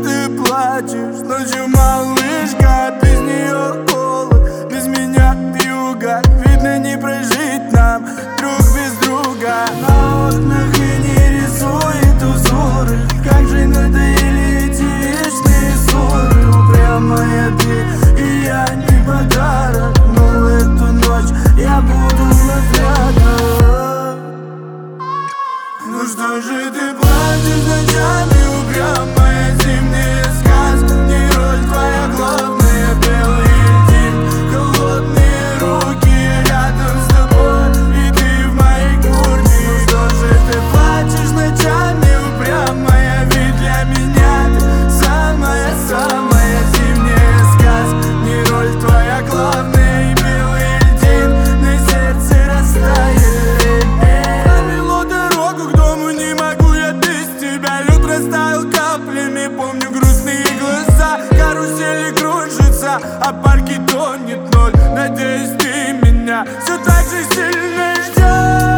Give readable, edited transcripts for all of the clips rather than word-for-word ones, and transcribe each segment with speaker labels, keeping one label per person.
Speaker 1: ты плачешь ночью, малышка? Без нее холод, без меня вьюга. Видно, не прожить нам друг без друга. На окнах и не рисует узоры. Как же надоели эти вечные ссоры. Упрямая ты и я не подарок, но эту ночь я буду вновь рядом. Ну что же ты плачешь ночами, упрямая? Зимняя сказка, не роль твоя главная. Белый льдин, холодные руки, рядом с тобой, и ты в моей куртке. Ну что же ты плачешь ночами, упрямая? Ведь для меня ты самая-самая. Зимняя сказка, не роль твоя главная. И белый льдин на сердце растает. Провело дорогу к дому, не могу я без тебя. Лед растаял каплями, помню грустные глаза. Карусели кружатся, а парки тонет ноль. Надеюсь, ты меня все так же сильно ждешь.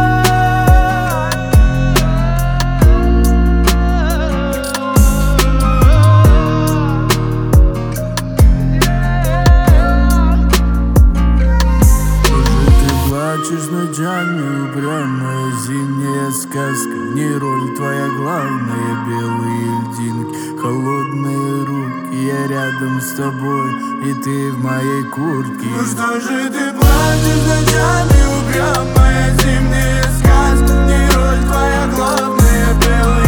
Speaker 1: Плачешь ночами, упрямая. Зимняя сказка, не роль твоя главная. Белые льдинки, холодные руки, я рядом с тобой, и ты в моей куртке. Ну что же ты плачешь ночами, упрямая? Зимняя сказка, не роль твоя главная. Белые